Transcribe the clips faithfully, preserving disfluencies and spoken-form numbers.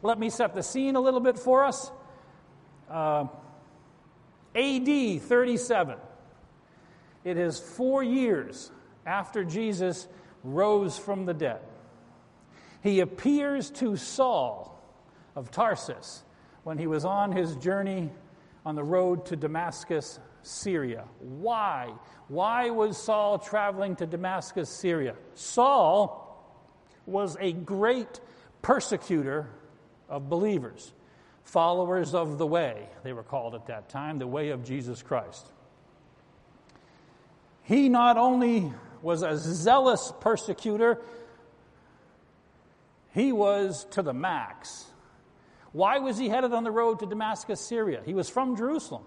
Let me set the scene a little bit for us. Uh, A D thirty-seven. It is four years after Jesus rose from the dead. He appears to Saul of Tarsus when he was on his journey on the road to Damascus, Syria. Why? Why was Saul traveling to Damascus, Syria? Saul was a great persecutor of believers, followers of the way, they were called at that time, the way of Jesus Christ. He not only was a zealous persecutor, he was to the max. Why was he headed on the road to Damascus, Syria? He was from Jerusalem.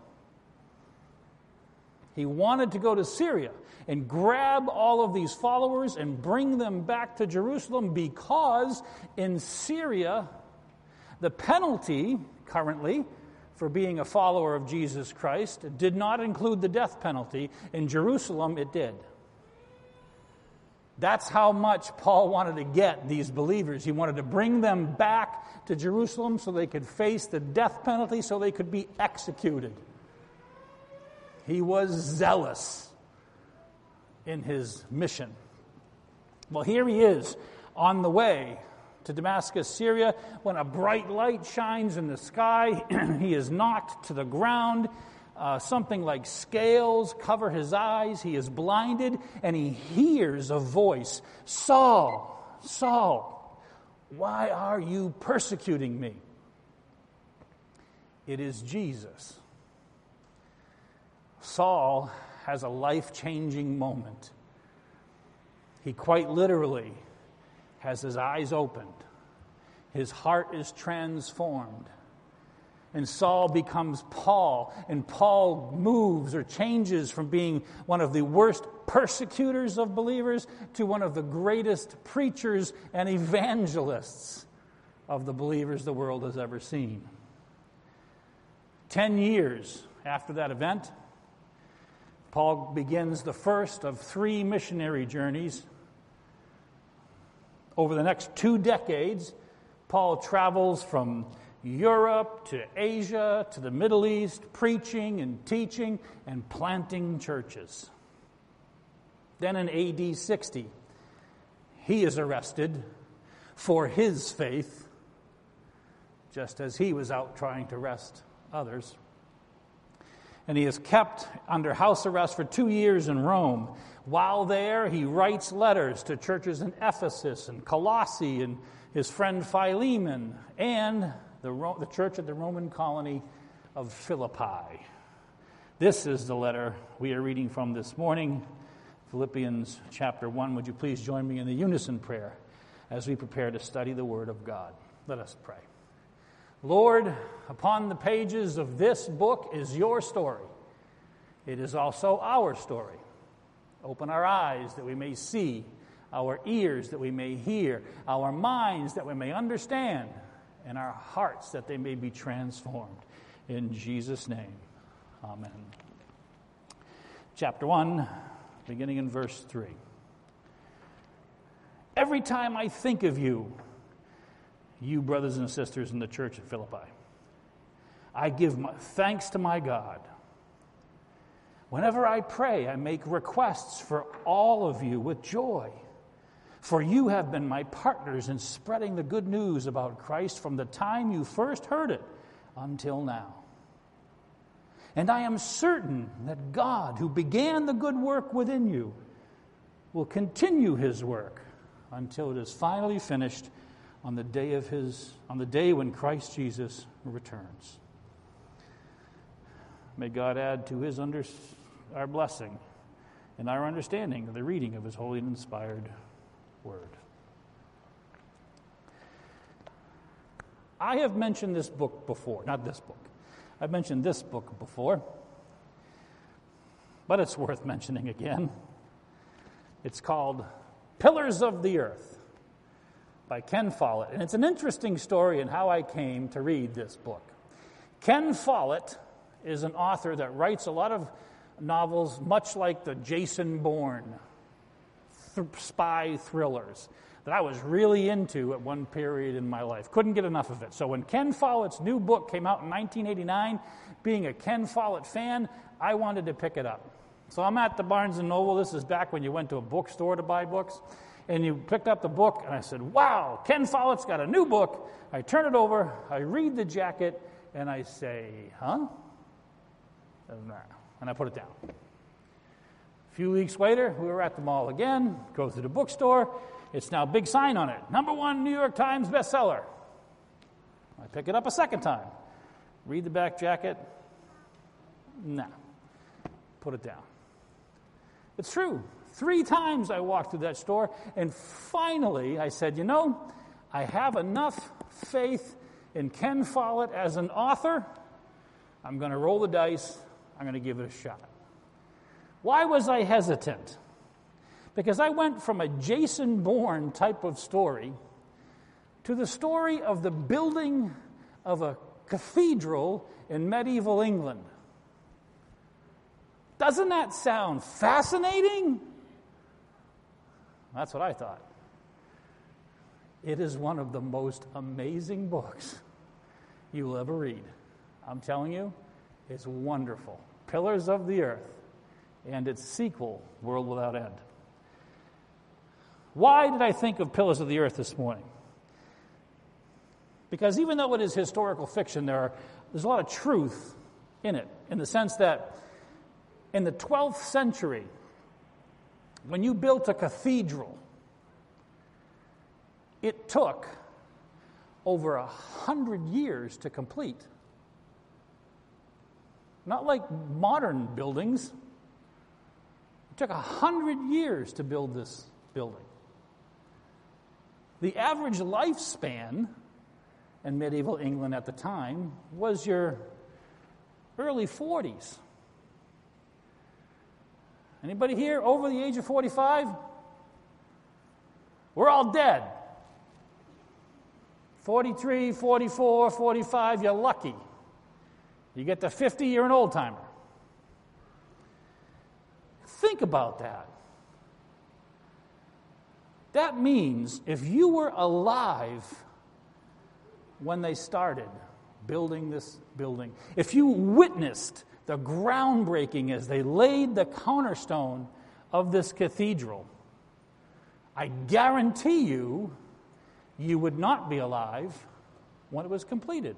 He wanted to go to Syria and grab all of these followers and bring them back to Jerusalem, because in Syria, the penalty currently for being a follower of Jesus Christ did not include the death penalty. In Jerusalem, it did. That's how much Paul wanted to get these believers. He wanted to bring them back to Jerusalem so they could face the death penalty, so they could be executed. He was zealous in his mission. Well, here he is on the way to Damascus, Syria, when a bright light shines in the sky. He is knocked to the ground. Uh, something like scales cover his eyes. He is blinded, and he hears a voice. Saul, Saul, why are you persecuting me? It is Jesus. Saul has a life-changing moment. He quite literally has his eyes opened. His heart is transformed. And Saul becomes Paul, and Paul moves or changes from being one of the worst persecutors of believers to one of the greatest preachers and evangelists of the believers the world has ever seen. Ten years after that event, Paul begins the first of three missionary journeys. Over the next two decades, Paul travels from Europe to Asia to the Middle East, preaching and teaching and planting churches. Then in A D sixty, he is arrested for his faith, just as he was out trying to arrest others. And he is kept under house arrest for two years in Rome. While there, he writes letters to churches in Ephesus and Colossae and his friend Philemon and the, Ro- the church at the Roman colony of Philippi. This is the letter we are reading from this morning, Philippians chapter one. Would you please join me in the unison prayer as we prepare to study the Word of God? Let us pray. Lord, upon the pages of this book is your story. It is also our story. Open our eyes that we may see, our ears that we may hear, our minds that we may understand, and our hearts that they may be transformed. In Jesus' name, amen. Chapter one, beginning in verse three. Every time I think of you, you brothers and sisters in the church at Philippi, I give my thanks to my God. Whenever I pray, I make requests for all of you with joy. For you have been my partners in spreading the good news about Christ from the time you first heard it until now. And I am certain that God, who began the good work within you, will continue his work until it is finally finished on the day of his on the day when Christ Jesus returns. May God add to his under, our blessing and our understanding of the reading of his holy and inspired word. I have mentioned this book before, not this book. I've mentioned this book before, but it's worth mentioning again. It's called Pillars of the Earth by Ken Follett. And it's an interesting story in how I came to read this book. Ken Follett is an author that writes a lot of novels much like the Jason Bourne th- spy thrillers. that I was really into at one period in my life. Couldn't get enough of it. So when Ken Follett's new book came out in nineteen eighty-nine, being a Ken Follett fan, I wanted to pick it up. So I'm at the Barnes and Noble. This is back when you went to a bookstore to buy books. And you picked up the book, and I said, wow, Ken Follett's got a new book. I turn it over, I read the jacket, and I say, huh? And I put it down. A few weeks later, we were at the mall again, go through the bookstore. It's now a big sign on it, number one New York Times bestseller. I pick it up a second time. Read the back jacket. Nah. Put it down. It's true. Three times I walked through that store, and finally I said, you know, I have enough faith in Ken Follett as an author. I'm going to roll the dice. I'm going to give it a shot. Why was I hesitant? Because I went from a Jason Bourne type of story to the story of the building of a cathedral in medieval England. Doesn't that sound fascinating? That's what I thought. It is one of the most amazing books you will ever read. I'm telling you, it's wonderful. Pillars of the Earth, and its sequel, World Without End. Why did I think of Pillars of the Earth this morning? Because even though it is historical fiction, there are, there's a lot of truth in it, in the sense that in the twelfth century, when you built a cathedral, it took over a hundred years to complete. Not like modern buildings. It took a hundred years to build this building. The average lifespan in medieval England at the time was your early forties. Anybody here over the age of forty-five? We're all dead. forty-three, forty-four, forty-five, you're lucky. You get to fifty, you're an old-timer. Think about that. That means if you were alive when they started building this building, if you witnessed the groundbreaking as they laid the cornerstone of this cathedral, I guarantee you, you would not be alive when it was completed.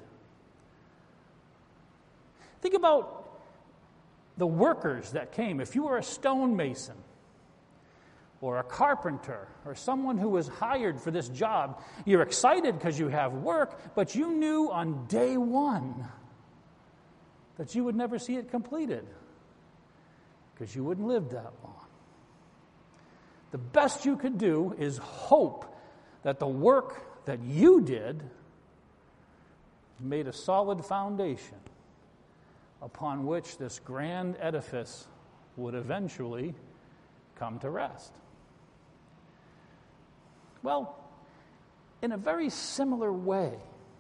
Think about the workers that came. If you were a stonemason or a carpenter or someone who was hired for this job, you're excited because you have work, but you knew on day one that you would never see it completed because you wouldn't live that long. The best you could do is hope that the work that you did made a solid foundation upon which this grand edifice would eventually come to rest. Well, in a very similar way,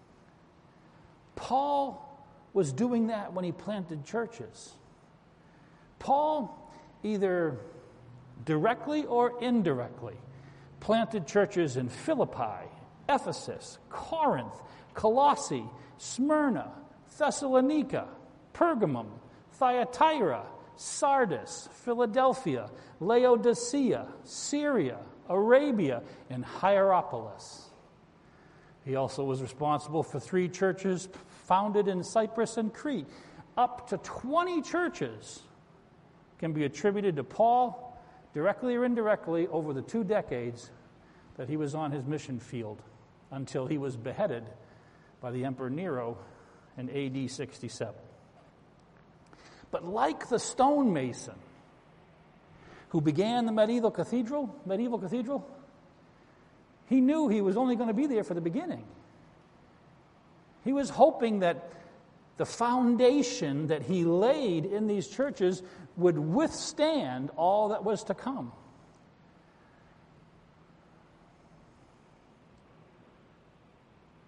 Paul was doing that when he planted churches. Paul, either directly or indirectly, planted churches in Philippi, Ephesus, Corinth, Colossae, Smyrna, Thessalonica, Pergamum, Thyatira, Sardis, Philadelphia, Laodicea, Syria, Arabia, and Hierapolis. He also was responsible for three churches founded in Cyprus and Crete. Up to twenty churches can be attributed to Paul, directly or indirectly, over the two decades that he was on his mission field until he was beheaded by the Emperor Nero in A D sixty-seven. But like the stonemason who began the medieval cathedral, medieval cathedral, he knew he was only going to be there for the beginning. He was hoping that the foundation that he laid in these churches would withstand all that was to come.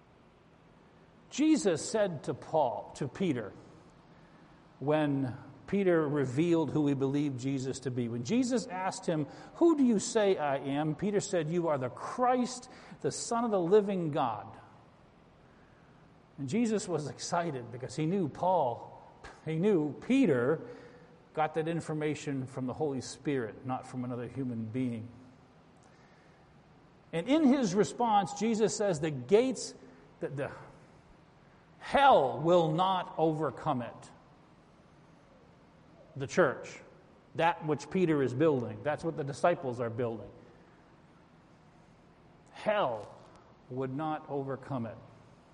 Jesus said to Paul, to Peter, when Peter revealed who he believed Jesus to be. When Jesus asked him, "Who do you say I am?" Peter said, "You are the Christ, the Son of the living God." And Jesus was excited because he knew Paul, he knew Peter got that information from the Holy Spirit, not from another human being. And in his response, Jesus says the gates, that the hell will not overcome it. The church, that which Peter is building, that's what the disciples are building. Hell would not overcome it.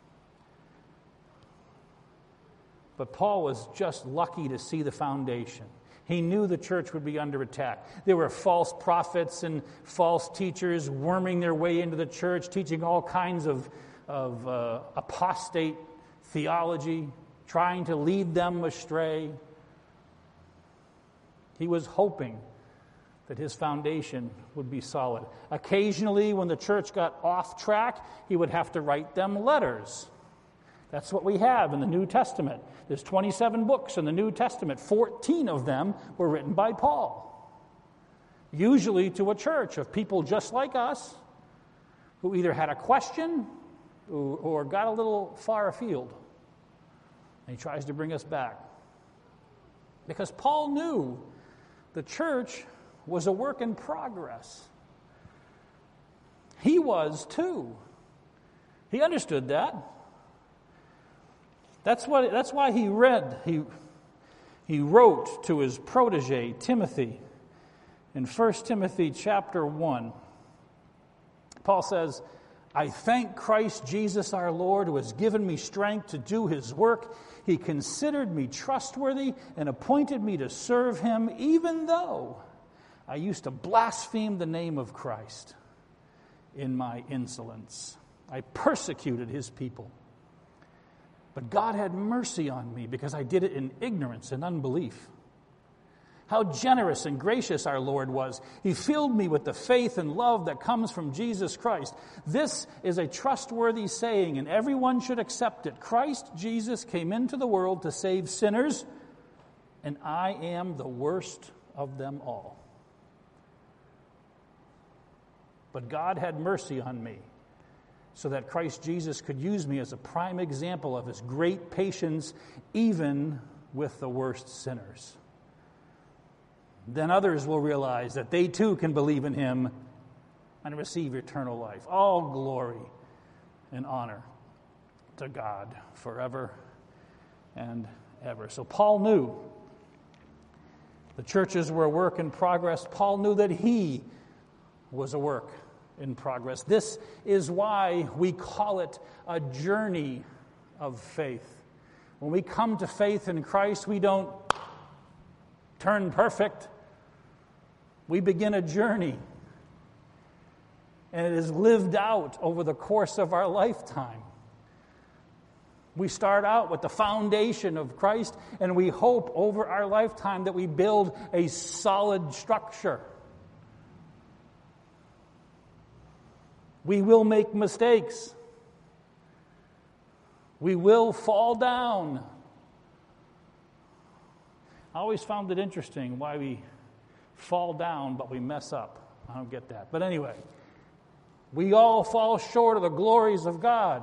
But Paul was just lucky to see the foundation. He knew the church would be under attack. There were false prophets and false teachers worming their way into the church, teaching all kinds of, of uh, apostate theology, trying to lead them astray. He was hoping that his foundation would be solid. Occasionally, when the church got off track, he would have to write them letters. That's what we have in the New Testament. There's twenty-seven books in the New Testament. fourteen of them were written by Paul. Usually to a church of people just like us who either had a question or, or got a little far afield. And he tries to bring us back. Because Paul knew the church was a work in progress. He was too. He understood that. That's what. That's why he read. He he wrote to his protege Timothy in First Timothy chapter one. Paul says, "I thank Christ Jesus our Lord, who has given me strength to do his work. He considered me trustworthy and appointed me to serve him, even though I used to blaspheme the name of Christ in my insolence. I persecuted his people. But God had mercy on me because I did it in ignorance and unbelief. How generous and gracious our Lord was. He filled me with the faith and love that comes from Jesus Christ. This is a trustworthy saying, and everyone should accept it. Christ Jesus came into the world to save sinners, and I am the worst of them all. But God had mercy on me, so that Christ Jesus could use me as a prime example of his great patience, even with the worst sinners. Then others will realize that they too can believe in him and receive eternal life. All glory and honor to God forever and ever." So Paul knew the churches were a work in progress. Paul knew that he was a work in progress. This is why we call it a journey of faith. When we come to faith in Christ, we don't turn perfect. We begin a journey, and it is lived out over the course of our lifetime. We start out with the foundation of Christ, and we hope over our lifetime that we build a solid structure. We will make mistakes. We will fall down. I always found it interesting why we fall down, but we mess up. I don't get that. But anyway, we all fall short of the glories of God.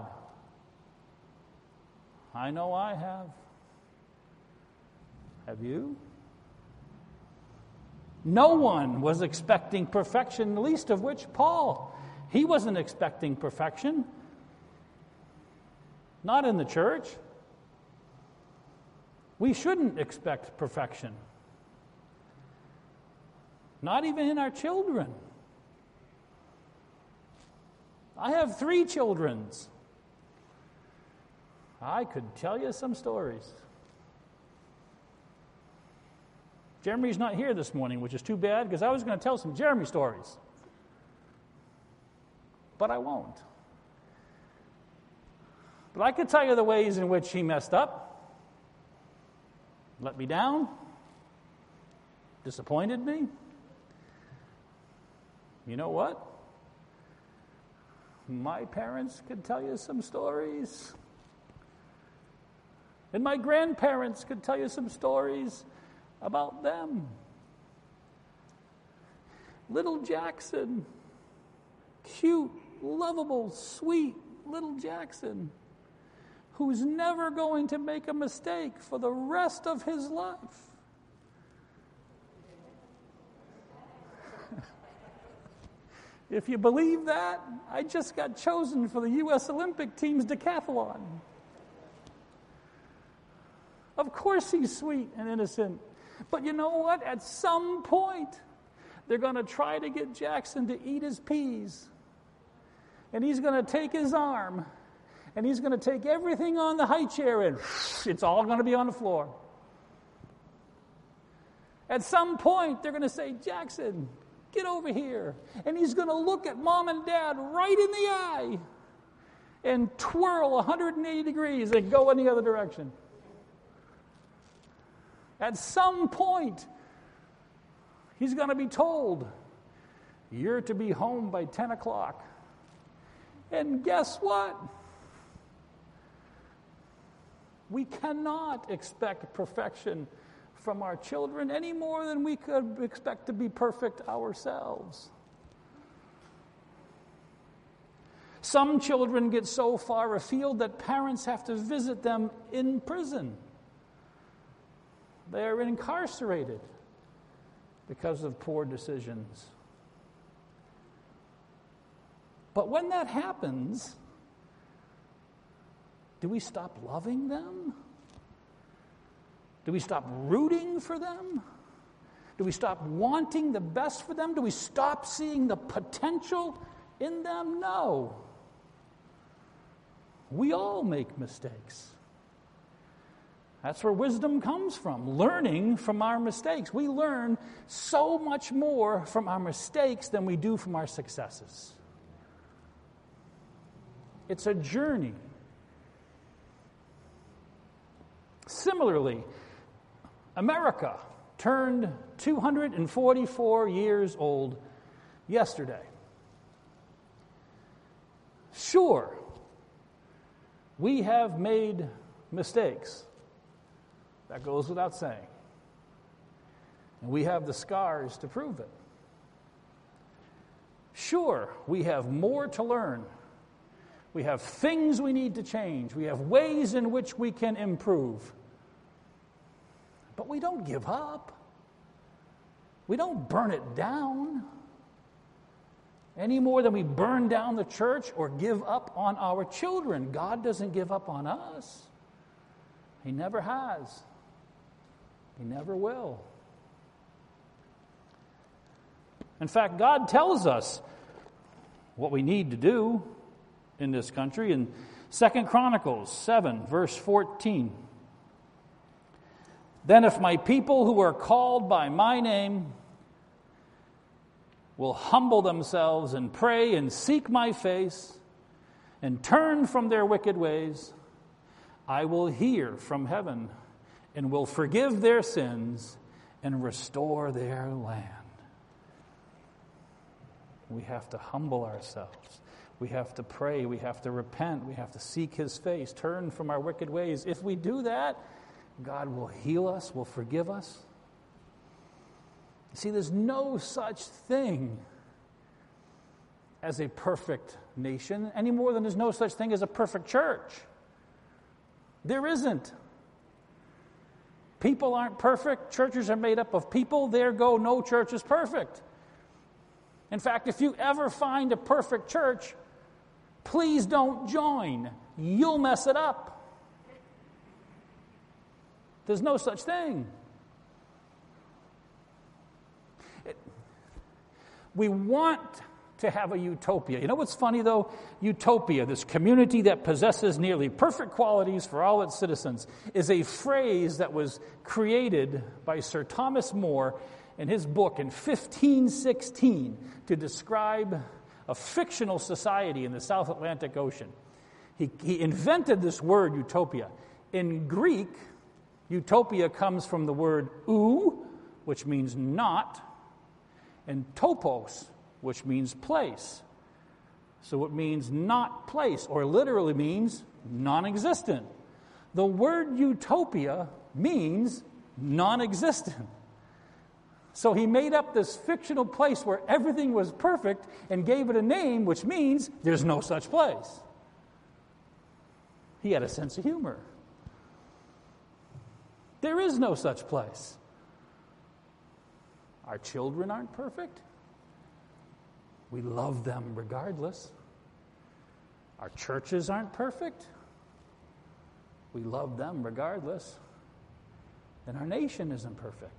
I know I have. Have you? No one was expecting perfection, the least of which Paul. He wasn't expecting perfection. Not in the church. We shouldn't expect perfection. Not even in our children. I have three childrens. I could tell you some stories. Jeremy's not here this morning, which is too bad, because I was going to tell some Jeremy stories. But I won't. But I could tell you the ways in which he messed up, let me down, disappointed me. You know what? My parents could tell you some stories. And my grandparents could tell you some stories about them. Little Jackson, cute, lovable, sweet little Jackson, who's never going to make a mistake for the rest of his life. If you believe that, I just got chosen for the U S Olympic team's decathlon. Of course he's sweet and innocent. But you know what? At some point, they're going to try to get Jackson to eat his peas. And he's going to take his arm, and he's going to take everything on the high chair, and it's all going to be on the floor. At some point, they're going to say, Jackson, get over here. And he's going to look at mom and dad right in the eye and twirl one hundred eighty degrees and go in the other direction. At some point, he's going to be told, you're to be home by ten o'clock. And guess what? We cannot expect perfection from our children any more than we could expect to be perfect ourselves. Some children get so far afield that parents have to visit them in prison. They are incarcerated because of poor decisions. But when that happens, do we stop loving them? Do we stop rooting for them? Do we stop wanting the best for them? Do we stop seeing the potential in them? No. We all make mistakes. That's where wisdom comes from, learning from our mistakes. We learn so much more from our mistakes than we do from our successes. It's a journey. Similarly, America turned two hundred forty-four years old yesterday. Sure, we have made mistakes. That goes without saying. And we have the scars to prove it. Sure, we have more to learn. We have things we need to change. We have ways in which we can improve. But we don't give up. We don't burn it down any more than we burn down the church or give up on our children. God doesn't give up on us. He never has. He never will. In fact, God tells us what we need to do in this country in Second Chronicles seven, verse fourteen. Then if my people who are called by my name will humble themselves and pray and seek my face and turn from their wicked ways, I will hear from heaven and will forgive their sins and restore their land. We have to humble ourselves. We have to pray. We have to repent. We have to seek his face, turn from our wicked ways. If we do that, God will heal us, will forgive us. See, there's no such thing as a perfect nation, any more than there's no such thing as a perfect church. There isn't. People aren't perfect. Churches are made up of people. There go, no church is perfect. In fact, if you ever find a perfect church, please don't join. You'll mess it up. There's no such thing. It, we want to have a utopia. You know what's funny, though? Utopia, this community that possesses nearly perfect qualities for all its citizens, is a phrase that was created by Sir Thomas More in his book in fifteen sixteen to describe a fictional society in the South Atlantic Ocean. He, he invented this word, utopia. In Greek, utopia comes from the word ou, which means not, and topos, which means place. So it means not place, or literally means non-existent. The word utopia means non-existent. So he made up this fictional place where everything was perfect and gave it a name, which means there's no such place. He had a sense of humor. There is no such place. Our children aren't perfect. We love them regardless. Our churches aren't perfect. We love them regardless. And our nation isn't perfect.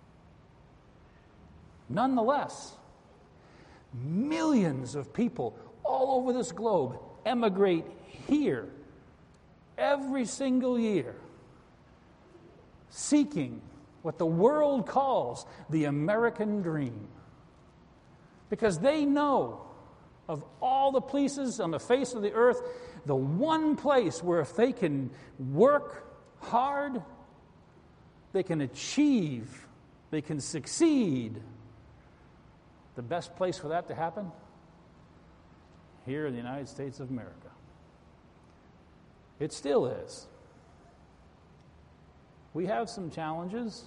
Nonetheless, millions of people all over this globe emigrate here every single year, seeking what the world calls the American dream. Because they know of all the places on the face of the earth, the one place where if they can work hard, they can achieve, they can succeed. The best place for that to happen? Here in the United States of America. It still is. We have some challenges.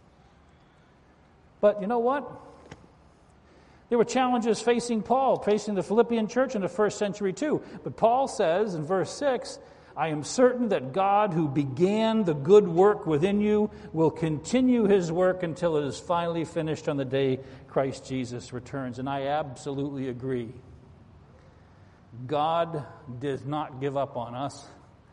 But you know what? There were challenges facing Paul, facing the Philippian church in the first century too. But Paul says in verse six, I am certain that God who began the good work within you will continue his work until it is finally finished on the day Christ Jesus returns. And I absolutely agree. God does not give up on us,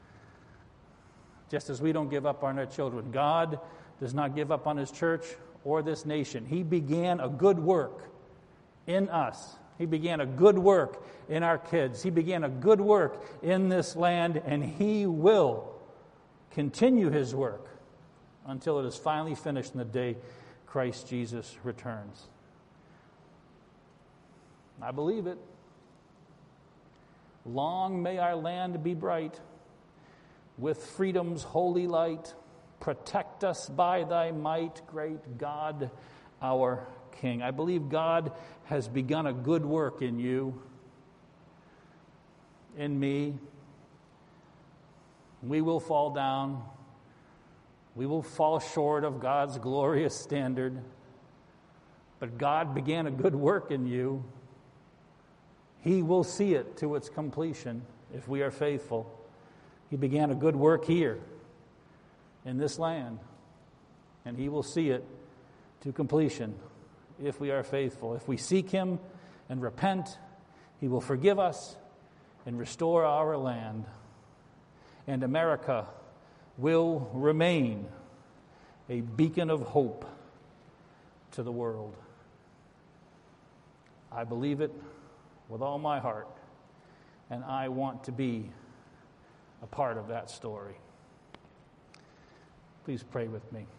just as we don't give up on our children. God does not give up on his church or this nation. He began a good work in us. He began a good work in our kids. He began a good work in this land, and he will continue his work until it is finally finished in the day Christ Jesus returns. I believe it. Long may our land be bright with freedom's holy light. Protect us by thy might, great God, our King. I believe God has begun a good work in you, in me. We will fall down. We will fall short of God's glorious standard. But God began a good work in you. He will see it to its completion if we are faithful. He began a good work here in this land, and he will see it to completion if we are faithful. If we seek him and repent, he will forgive us and restore our land. And America will remain a beacon of hope to the world. I believe it with all my heart, and I want to be a part of that story. Please pray with me.